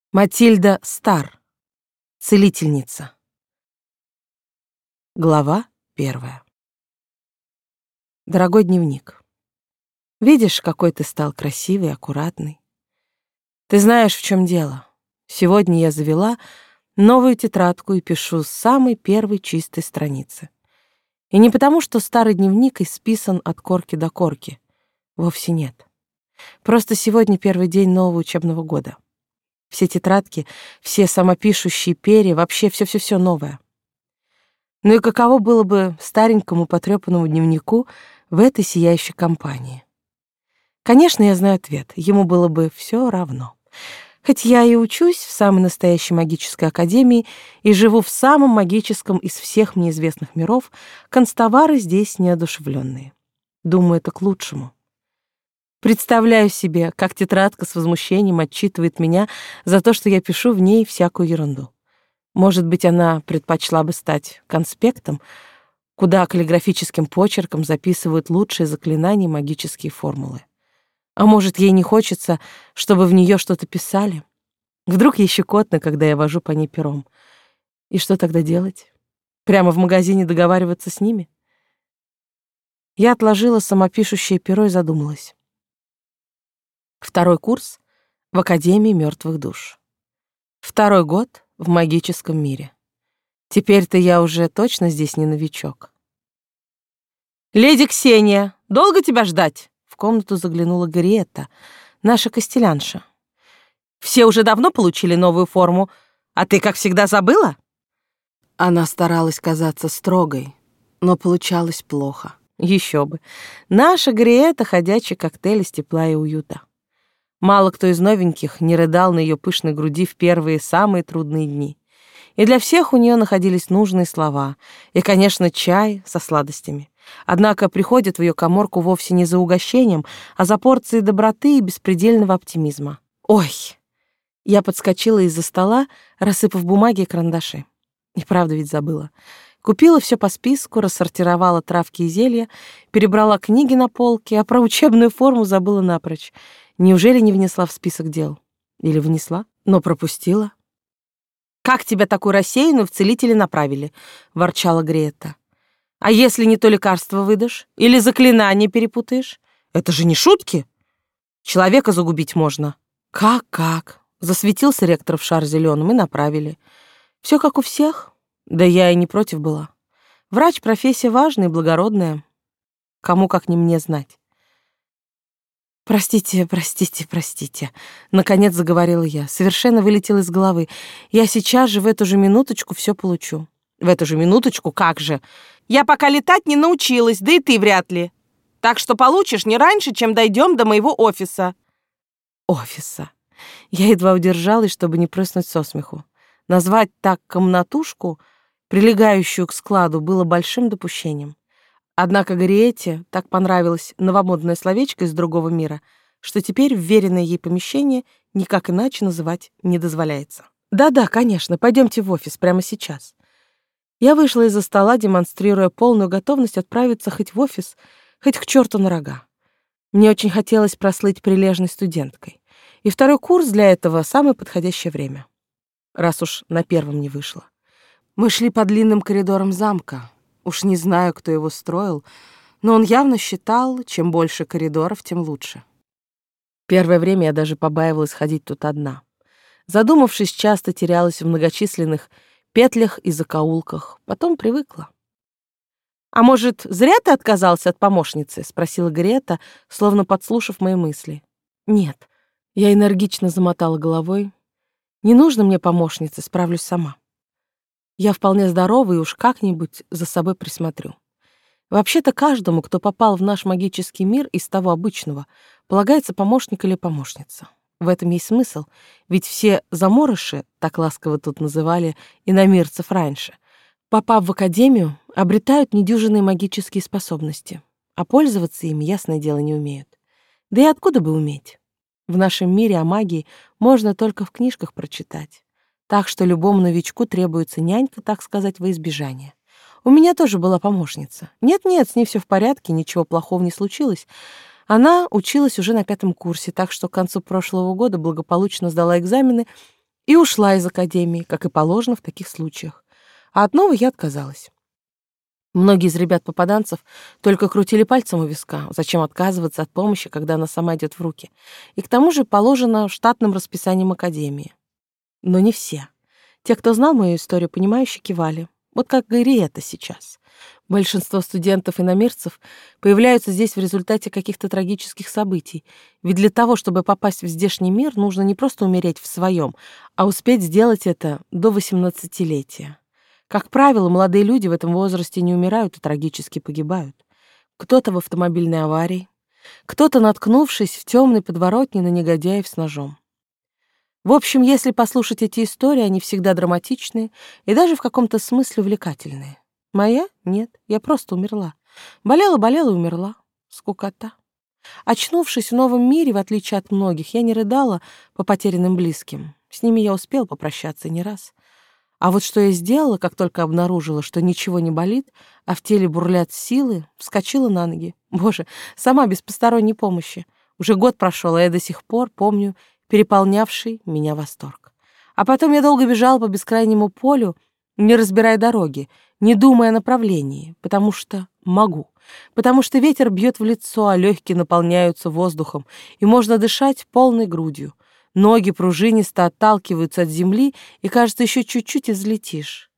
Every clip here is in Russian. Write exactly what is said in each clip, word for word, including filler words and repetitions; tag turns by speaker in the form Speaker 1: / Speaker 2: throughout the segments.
Speaker 1: Матильда Стар. Целительница. Глава первая. Дорогой дневник. Видишь, какой ты стал красивый, аккуратный. Ты знаешь, в чем дело. Сегодня я завела новую тетрадку и пишу с самой первой чистой страницы. И не потому, что старый дневник исписан от корки до корки. Вовсе нет. Просто сегодня первый день нового учебного года. Все тетрадки, все самопишущие перья, вообще все-все-все новое. Ну и каково было бы старенькому потрепанному дневнику в этой сияющей компании? Конечно, я знаю ответ. Ему было бы все равно. Хоть я и учусь в самой настоящей магической академии и живу в самом магическом из всех мне известных миров, констовары здесь неодушевленные. Думаю, это к лучшему. Представляю себе, как тетрадка с возмущением отчитывает меня за то, что я пишу в ней всякую ерунду. Может быть, она предпочла бы стать конспектом, куда каллиграфическим почерком записывают лучшие заклинания и магические формулы. А может, ей не хочется, чтобы в нее что-то писали? Вдруг ей щекотно, когда я вожу по ней пером. И что тогда делать? Прямо в магазине договариваться с ними? Я отложила самопишущее перо и задумалась. Второй курс в Академии мертвых душ. Второй год в магическом мире. Теперь-то я уже точно здесь не новичок. «Леди Ксения, долго тебя ждать?» В комнату заглянула Гриетта, наша костелянша. «Все уже давно получили новую форму, а ты, как всегда, забыла?» Она старалась казаться строгой, но получалось плохо. Еще бы. Наша Гриетта — ходячий коктейль из тепла и уюта. Мало кто из новеньких не рыдал на ее пышной груди в первые самые трудные дни. И для всех у нее находились нужные слова. И, конечно, чай со сладостями. Однако приходят в ее каморку вовсе не за угощением, а за порцией доброты и беспредельного оптимизма. Ой! Я подскочила из-за стола, рассыпав бумаги и карандаши. И правда ведь забыла. Купила все по списку, рассортировала травки и зелья, перебрала книги на полке, а про учебную форму забыла напрочь. Неужели не внесла в список дел? Или внесла, но пропустила? «Как тебя такую рассеянную в целители направили?» — ворчала Гриетта. «А если не то лекарство выдашь? Или заклинание перепутаешь? Это же не шутки! Человека загубить можно». «Как-как?» — засветился ректор в шар зеленым и направили. Все как у всех? Да я и не против была. Врач — профессия важная и благородная. Кому, как не мне, знать. «Простите, простите, простите», — наконец заговорила я. Совершенно вылетело из головы. «Я сейчас же, в эту же минуточку, все получу». «В эту же минуточку? Как же? Я пока летать не научилась, да и ты вряд ли. Так что получишь не раньше, чем дойдем до моего офиса». Офиса. Я едва удержалась, чтобы не прыснуть со смеху. Назвать так комнатушку, прилегающую к складу, было большим допущением. Однако Гриетте так понравилось новомодное словечко из другого мира, что теперь вверенное ей помещение никак иначе называть не дозволяется. «Да-да, конечно, пойдемте в офис прямо сейчас». Я вышла из-за стола, демонстрируя полную готовность отправиться хоть в офис, хоть к черту на рога. Мне очень хотелось прослыть прилежной студенткой. И второй курс для этого — самое подходящее время. Раз уж на первом не вышло. Мы шли по длинным коридорам замка. Уж не знаю, кто его строил, но он явно считал, чем больше коридоров, тем лучше. Первое время я даже побаивалась ходить тут одна. Задумавшись, часто терялась в многочисленных петлях и закоулках. Потом привыкла. «А может, зря ты отказался от помощницы?» — спросила Грета, словно подслушав мои мысли. «Нет». Я энергично замотала головой. «Не нужно мне помощницы, справлюсь сама. Я вполне здорова и уж как-нибудь за собой присмотрю. Вообще-то каждому, кто попал в наш магический мир из того обычного, полагается помощник или помощница. В этом есть смысл, ведь все заморыши, так ласково тут называли иномирцев раньше, попав в академию, обретают недюжинные магические способности, а пользоваться ими, ясное дело, не умеют. Да и откуда бы уметь? В нашем мире о магии можно только в книжках прочитать. Так что любому новичку требуется нянька, так сказать, во избежание. У меня тоже была помощница. Нет-нет, с ней все в порядке, ничего плохого не случилось. Она училась уже на пятом курсе, так что к концу прошлого года благополучно сдала экзамены И ушла из академии, как и положено в таких случаях. А от новой я отказалась. Многие из ребят-попаданцев только крутили пальцем у виска, зачем отказываться от помощи, когда она сама идет в руки. И к тому же положено штатным расписанием академии. Но не все. Те, кто знал мою историю, понимающе кивали. Вот как и это сейчас. Большинство студентов-иномирцев появляются здесь в результате каких-то трагических событий. Ведь для того, чтобы попасть в здешний мир, нужно не просто умереть в своем, а успеть сделать это до восемнадцатилетия. Как правило, молодые люди в этом возрасте не умирают и трагически погибают. Кто-то в автомобильной аварии, кто-то, наткнувшись в темной подворотне на негодяев с ножом. В общем, если послушать эти истории, они всегда драматичные и даже в каком-то смысле увлекательные. Моя? Нет, я просто умерла. Болела-болела и умерла. Скукота. Очнувшись в новом мире, в отличие от многих, я не рыдала по потерянным близким. С ними я успела попрощаться не раз. А вот что я сделала, как только обнаружила, что ничего не болит, а в теле бурлят силы, вскочила на ноги. Боже, сама без посторонней помощи. Уже год прошел, а я до сих пор помню переполнявший меня восторг. А потом я долго бежала по бескрайнему полю, не разбирая дороги, не думая о направлении, потому что могу. Потому что ветер бьет в лицо, а легкие наполняются воздухом, и можно дышать полной грудью. Ноги пружинисто отталкиваются от земли, и, кажется, еще чуть-чуть и взлетишь.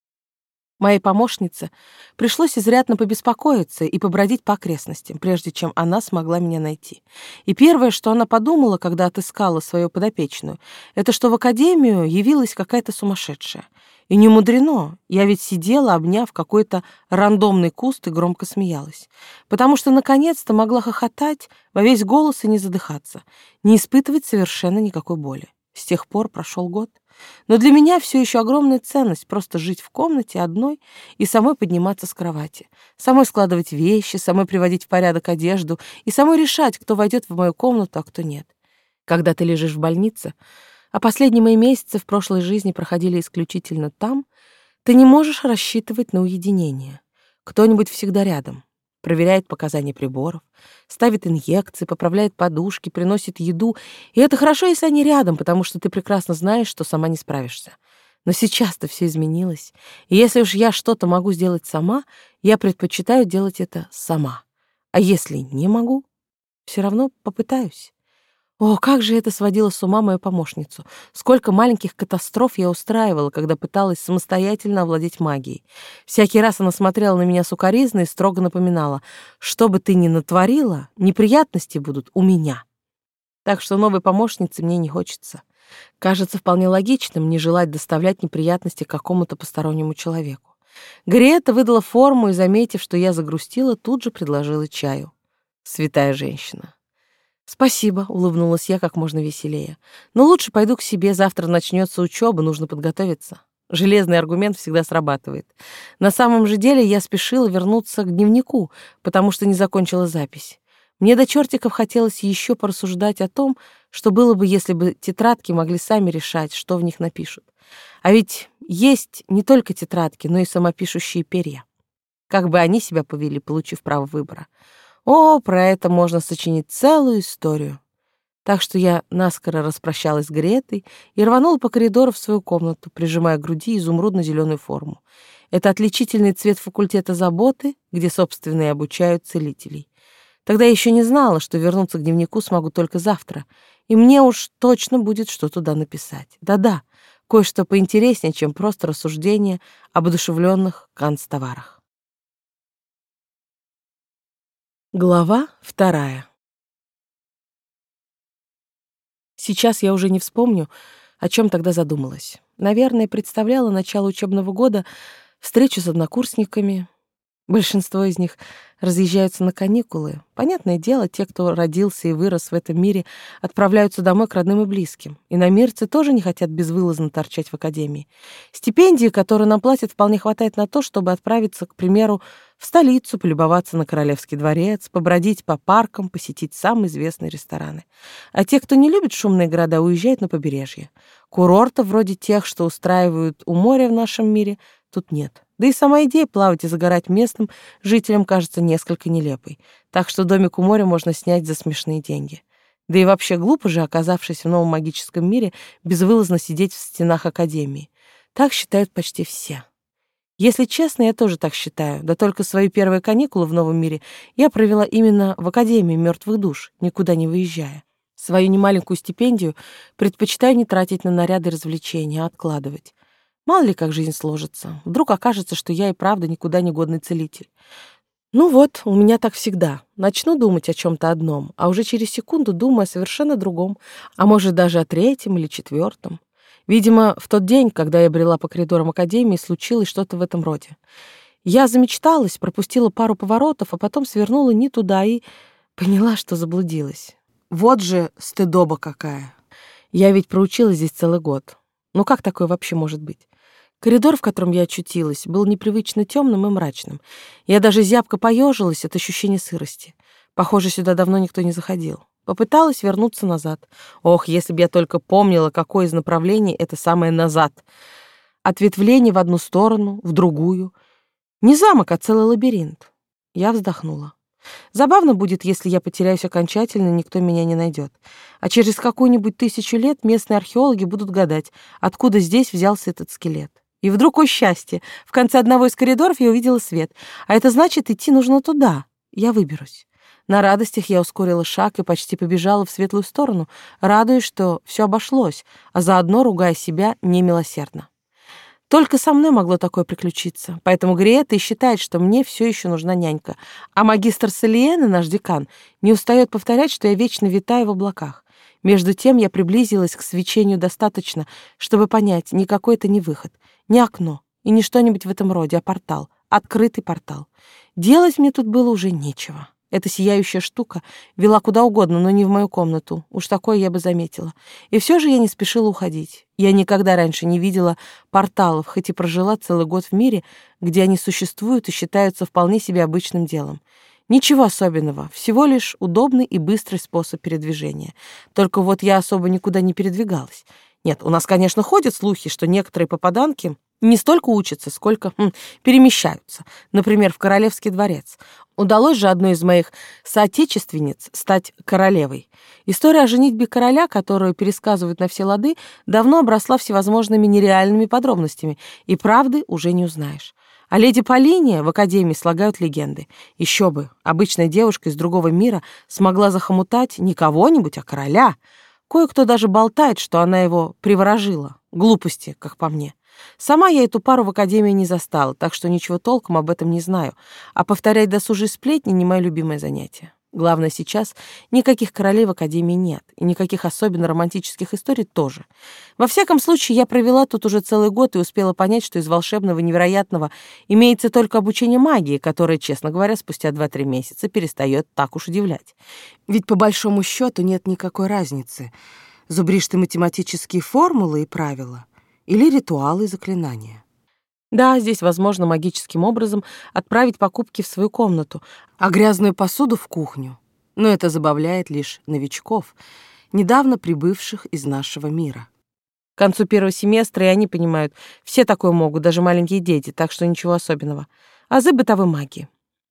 Speaker 1: Моей помощнице пришлось изрядно побеспокоиться и побродить по окрестностям, прежде чем она смогла меня найти. И первое, что она подумала, когда отыскала свою подопечную, это что в академию явилась какая-то сумасшедшая. И не мудрено, я ведь сидела, обняв какой-то рандомный куст и громко смеялась. Потому что наконец-то могла хохотать во весь голос и не задыхаться, не испытывать совершенно никакой боли. С тех пор прошел год. Но для меня все еще огромная ценность просто жить в комнате одной и самой подниматься с кровати, самой складывать вещи, самой приводить в порядок одежду и самой решать, кто войдет в мою комнату, а кто нет. Когда ты лежишь в больнице, а последние мои месяцы в прошлой жизни проходили исключительно там, ты не можешь рассчитывать на уединение. Кто-нибудь всегда рядом. Проверяет показания приборов, ставит инъекции, поправляет подушки, приносит еду. И это хорошо, если они рядом, потому что ты прекрасно знаешь, что сама не справишься. Но сейчас-то все изменилось. И если уж я что-то могу сделать сама, я предпочитаю делать это сама. А если не могу, все равно попытаюсь. О, как же это сводило с ума мою помощницу. Сколько маленьких катастроф я устраивала, когда пыталась самостоятельно овладеть магией. Всякий раз она смотрела на меня с укоризной и строго напоминала: что бы ты ни натворила, неприятности будут у меня. Так что новой помощнице мне не хочется. Кажется вполне логичным не желать доставлять неприятности какому-то постороннему человеку. Грета выдала форму и, заметив, что я загрустила, тут же предложила чаю. Святая женщина. «Спасибо», — улыбнулась я как можно веселее. «Но лучше пойду к себе, завтра начнется учеба, нужно подготовиться». Железный аргумент всегда срабатывает. На самом же деле я спешила вернуться к дневнику, потому что не закончила запись. Мне до чертиков хотелось еще порассуждать о том, что было бы, если бы тетрадки могли сами решать, что в них напишут. А ведь есть не только тетрадки, но и самопишущие перья. Как бы они себя повели, получив право выбора? О, про это можно сочинить целую историю. Так что я наскоро распрощалась с Гретой и рванула по коридору в свою комнату, прижимая к груди изумрудно-зеленую форму. Это отличительный цвет факультета заботы, где, собственно, и обучают целителей. Тогда я еще не знала, что вернуться к дневнику смогу только завтра, и мне уж точно будет что туда написать. Да-да, кое-что поинтереснее, чем просто рассуждения об одушевленных канцтоварах. Глава вторая. Сейчас я уже не вспомню, о чем тогда задумалась. Наверное, представляла начало учебного года, встречу с однокурсниками. Большинство из них разъезжаются на каникулы. Понятное дело, те, кто родился и вырос в этом мире, отправляются домой к родным и близким. Иномирцы тоже не хотят безвылазно торчать в академии. Стипендии, которые нам платят, вполне хватает на то, чтобы отправиться, к примеру, в столицу, полюбоваться на Королевский дворец, побродить по паркам, посетить самые известные рестораны. А те, кто не любит шумные города, уезжают на побережье. Курортов, вроде тех, что устраивают у моря в нашем мире, тут нет. Да и сама идея плавать и загорать местным жителям кажется несколько нелепой. Так что домик у моря можно снять за смешные деньги. Да и вообще глупо же, оказавшись в новом магическом мире, безвылазно сидеть в стенах Академии. Так считают почти все. Если честно, я тоже так считаю, да только свои первые каникулы в новом мире я провела именно в Академии мертвых душ, никуда не выезжая. Свою немаленькую стипендию предпочитаю не тратить на наряды и развлечения, а откладывать. Мало ли, как жизнь сложится. Вдруг окажется, что я и правда никуда не годный целитель. Ну вот, у меня так всегда. Начну думать о чем-то одном, а уже через секунду думаю о совершенно другом, а может даже о третьем или четвертом. Видимо, в тот день, когда я брела по коридорам Академии, случилось что-то в этом роде. Я замечталась, пропустила пару поворотов, а потом свернула не туда и поняла, что заблудилась. Вот же стыдоба какая. Я ведь проучилась здесь целый год. Ну как такое вообще может быть? Коридор, в котором я очутилась, был непривычно темным и мрачным. Я даже зябко поежилась от ощущения сырости. Похоже, сюда давно никто не заходил. Попыталась вернуться назад. Ох, если бы я только помнила, какое из направлений это самое «назад». Ответвление в одну сторону, в другую. Не замок, а целый лабиринт. Я вздохнула. Забавно будет, если я потеряюсь окончательно, никто меня не найдет. А через какую-нибудь тысячу лет местные археологи будут гадать, откуда здесь взялся этот скелет. И вдруг, о счастье, в конце одного из коридоров я увидела свет. А это значит, идти нужно туда. Я выберусь. На радостях я ускорила шаг и почти побежала в светлую сторону, радуясь, что все обошлось, а заодно ругая себя немилосердно. Только со мной могло такое приключиться, поэтому Гриетта и считает, что мне все еще нужна нянька, а магистр Салиена, наш декан, не устает повторять, что я вечно витаю в облаках. Между тем я приблизилась к свечению достаточно, чтобы понять, никакой это не выход, не окно и не что-нибудь в этом роде, а портал, открытый портал. Делать мне тут было уже нечего. Эта сияющая штука вела куда угодно, но не в мою комнату. Уж такое я бы заметила. И все же я не спешила уходить. Я никогда раньше не видела порталов, хоть и прожила целый год в мире, где они существуют и считаются вполне себе обычным делом. Ничего особенного, всего лишь удобный и быстрый способ передвижения. Только вот я особо никуда не передвигалась. Нет, у нас, конечно, ходят слухи, что некоторые попаданки не столько учатся, сколько хм, перемещаются. Например, в Королевский дворец. Удалось же одной из моих соотечественниц стать королевой. История о женитьбе короля, которую пересказывают на все лады, давно обросла всевозможными нереальными подробностями, и правды уже не узнаешь. А леди Полиния в Академии слагают легенды. Еще бы, обычная девушка из другого мира смогла захомутать не кого-нибудь, а короля. Кое-кто даже болтает, что она его приворожила. Глупости, как по мне. Сама я эту пару в Академии не застала, так что ничего толком об этом не знаю, а повторять досужие сплетни не мое любимое занятие. Главное, сейчас никаких королей в Академии нет, и никаких особенно романтических историй тоже. Во всяком случае, я провела тут уже целый год и успела понять, что из волшебного невероятного имеется только обучение магии, которое, честно говоря, спустя два-три месяца перестает так уж удивлять. Ведь по большому счету нет никакой разницы, зубришь ты математические формулы и правила или ритуалы и заклинания. Да, здесь возможно магическим образом отправить покупки в свою комнату, а грязную посуду в кухню. Но это забавляет лишь новичков, недавно прибывших из нашего мира. К концу первого семестра и они понимают, все такое могут, даже маленькие дети, так что ничего особенного. Азы бытовой магии.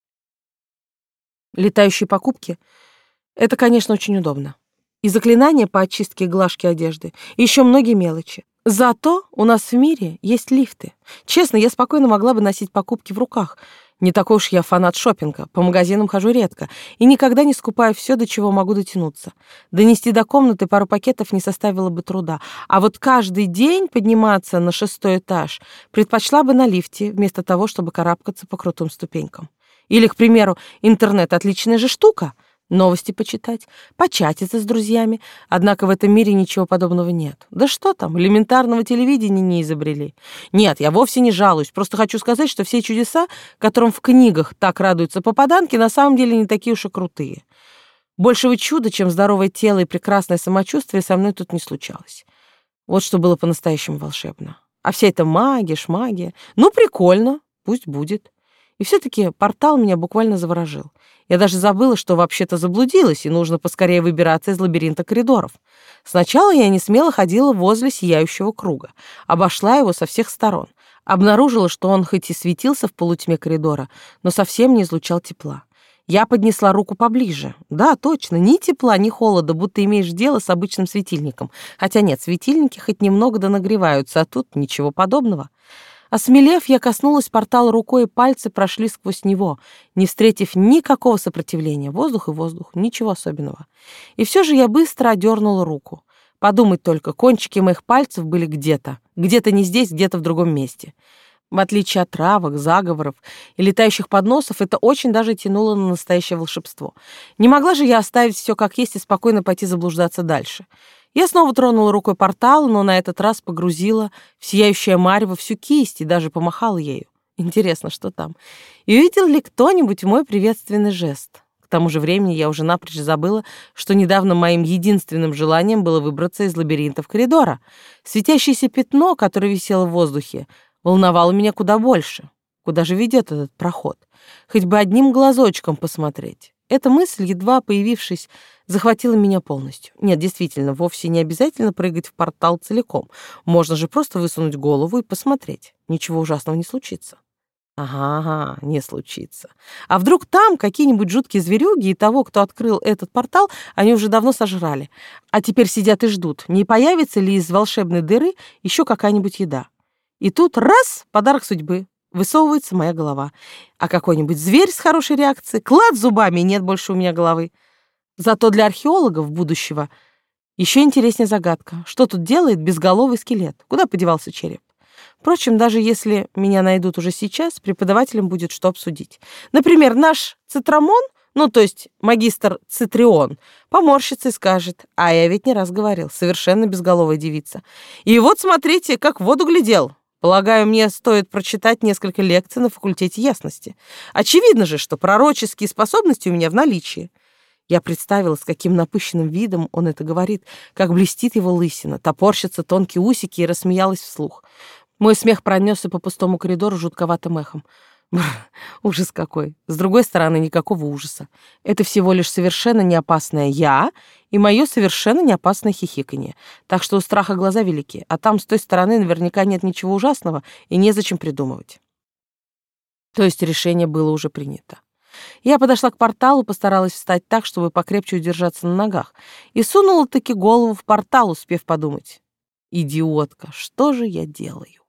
Speaker 1: Летающие покупки — это, конечно, очень удобно. И заклинания по очистке и глажке одежды, и еще многие мелочи. Зато у нас в мире есть лифты. Честно, я спокойно могла бы носить покупки в руках. Не такой уж я фанат шопинга, по магазинам хожу редко и никогда не скупаю все, до чего могу дотянуться. Донести до комнаты пару пакетов не составило бы труда. А вот каждый день подниматься на шестой этаж предпочла бы на лифте, вместо того, чтобы карабкаться по крутым ступенькам. Или, к примеру, интернет — отличная же штука. Новости почитать, початиться с друзьями. Однако в этом мире ничего подобного нет. Да что там, элементарного телевидения не изобрели. Нет, я вовсе не жалуюсь, просто хочу сказать, что все чудеса, которым в книгах так радуются попаданки, на самом деле не такие уж и крутые. Большего чуда, чем здоровое тело и прекрасное самочувствие, со мной тут не случалось. Вот что было по-настоящему волшебно. А вся эта магия, шмагия, ну прикольно, пусть будет. И все-таки портал меня буквально заворожил. Я даже забыла, что вообще-то заблудилась, и нужно поскорее выбираться из лабиринта коридоров. Сначала я не смело ходила возле сияющего круга, обошла его со всех сторон, обнаружила, что он хоть и светился в полутьме коридора, но совсем не излучал тепла. Я поднесла руку поближе. Да, точно, ни тепла, ни холода, будто имеешь дело с обычным светильником. Хотя нет, светильники хоть немного да нагреваются, а тут ничего подобного. Осмелев, я коснулась портала рукой, и пальцы прошли сквозь него, не встретив никакого сопротивления. Воздух и воздух, ничего особенного. И все же я быстро одернула руку. Подумать только, кончики моих пальцев были где-то. Где-то не здесь, где-то в другом месте. В отличие от травок, заговоров и летающих подносов, это очень даже тянуло на настоящее волшебство. Не могла же я оставить все как есть и спокойно пойти заблуждаться дальше. Я снова тронула рукой портал, но на этот раз погрузила в сияющее марево всю кисть и даже помахала ею. Интересно, что там? И увидел ли кто-нибудь мой приветственный жест? К тому же времени я уже напрочь забыла, что недавно моим единственным желанием было выбраться из лабиринтов коридора. Светящееся пятно, которое висело в воздухе, волновало меня куда больше. Куда же ведет этот проход? Хоть бы одним глазочком посмотреть. Эта мысль, едва появившись, захватила меня полностью. Нет, действительно, вовсе не обязательно прыгать в портал целиком. Можно же просто высунуть голову и посмотреть. Ничего ужасного не случится. Ага, ага, не случится. А вдруг там какие-нибудь жуткие зверюги, и того, кто открыл этот портал, они уже давно сожрали. А теперь сидят и ждут, не появится ли из волшебной дыры еще какая-нибудь еда. И тут раз — подарок судьбы. Высовывается моя голова. А какой-нибудь зверь с хорошей реакцией, клад зубами, и нет больше у меня головы. Зато для археологов будущего еще интереснее загадка. Что тут делает безголовый скелет? Куда подевался череп? Впрочем, даже если меня найдут уже сейчас, преподавателям будет что обсудить. Например, наш Цитрамон, ну, то есть магистр Цитрион, поморщится и скажет: а я ведь не раз говорил, совершенно безголовая девица. И вот смотрите, как в воду глядел. Полагаю, мне стоит прочитать несколько лекций на факультете ясности. Очевидно же, что пророческие способности у меня в наличии. Я представила, с каким напыщенным видом он это говорит, как блестит его лысина, топорщатся тонкие усики, и рассмеялась вслух. Мой смех пронесся по пустому коридору жутковатым эхом. Бррр, ужас какой. С другой стороны, никакого ужаса. Это всего лишь совершенно неопасное я и мое совершенно неопасное хихиканье. Так что у страха глаза велики, а там с той стороны наверняка нет ничего ужасного и незачем придумывать. То есть решение было уже принято. Я подошла к порталу, постаралась встать так, чтобы покрепче удержаться на ногах, и сунула таки голову в портал, успев подумать: идиотка, что же я делаю?